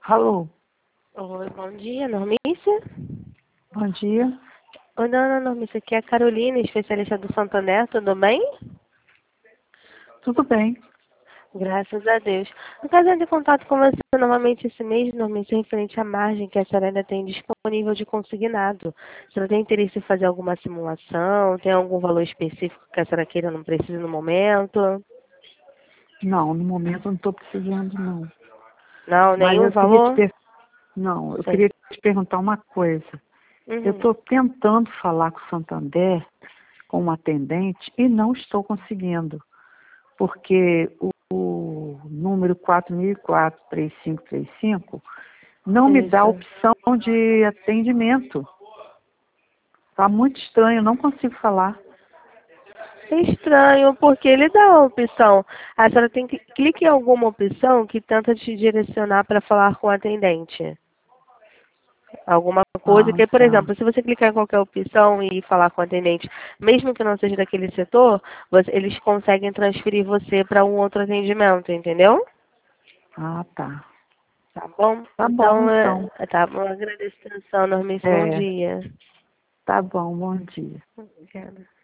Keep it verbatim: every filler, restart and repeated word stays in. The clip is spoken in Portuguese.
Alô, Oi, bom dia, Normícia. bom dia. Oi, dona Normícia, aqui é a Carolina, especialista do Santander, tudo bem? Tudo bem? Graças a Deus. No caso, eu entro em contato com você novamente esse mês, Normícia, referente à margem que a senhora ainda tem disponível de consignado. A senhora tem interesse em fazer alguma simulação? Tem algum valor específico que a senhora queira, não precisa no momento? Não, no momento eu não estou precisando, não. Não, Mas nenhum eu queria te valor? per... Não, eu Sim. queria te perguntar uma coisa. Eu Uhum. estou tentando falar com o Santander, com uma atendente, e não estou conseguindo. Porque o, o número quatro mil e quatro, três cinco três cinco não me dá a Isso. opção de atendimento. Está muito estranho, eu não consigo falar. É estranho, porque ele dá a opção. A senhora tem que clique em alguma opção que tenta te direcionar para falar com o atendente. Alguma coisa Ah, que, por tá. exemplo, se você clicar em qualquer opção e falar com o atendente, mesmo que não seja daquele setor, você- eles conseguem transferir você para um outro atendimento, entendeu? Ah, tá. Tá bom? Tá bom, Então, é, então. tá bom. Agradeço a atenção, Normice. Bom É, dia. tá bom, bom dia. Obrigada.